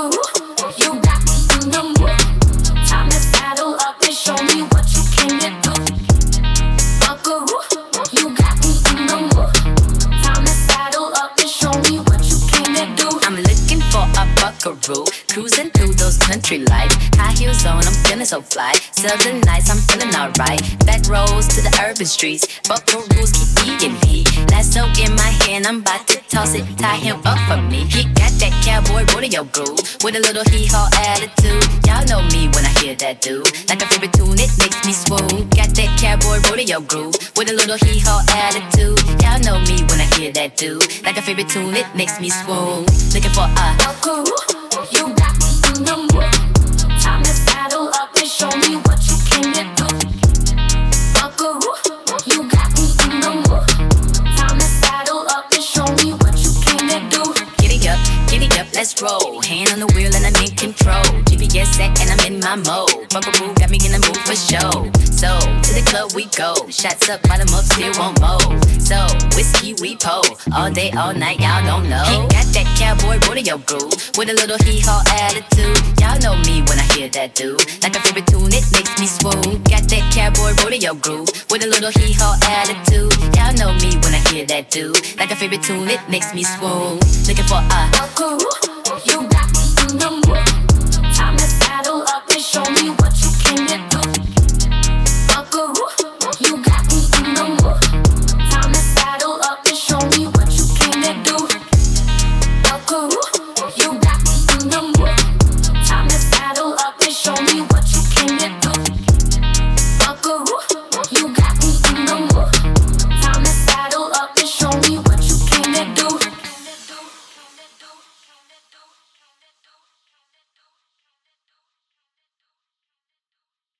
buckaroo. You got me in the mood. Time to saddle up and show me what you came to do. Buckaroo, you got me in the mood. Time to saddle up and show me what you came to do. I'm looking for a buckaroo, cruising through those country lights. High heels on, I'm feeling so fly. Southern nights, I'm feeling alright. Back roads to the urban streets. Buckaroos keep eating heat. Lasso in my hand, I'm about to toss it. Tie him up for me. He got that cowboy rodeo groove with a little hee-haw attitude. Y'all know me when I hear that dude. Like a favorite tune, it makes me swoon. Got that cowboy rodeo groove with a little hee-haw attitude. Y'all know me when I hear that dude. Like a favorite tune, it makes me swoon. Looking for a buckaroo. You got me in the mood. Time to saddle up and show me what you came to do. Buckaroo, you got me in the mood. Time to saddle up and show me what you came to do. Giddy up, let's roll. Hand on the wheel and I'm in control. GPS set and I'm in my mode. Buckaroo got me in the mood for show. So, to the club we go. Shots up, bottom up, still won't mow. So, whiskey we pull. All day, all night, y'all don't know. He got that cowboy rodeo groove with a little hee-haw attitude. Y'all know me when I hear that dude. Like a favorite tune, it makes me swoon. Got that cowboy rodeo groove with a little hee-haw attitude. Y'all know me when I hear that dude. Like a favorite tune, it makes me swoon. Looking for a buckaroo, you got me in the mood.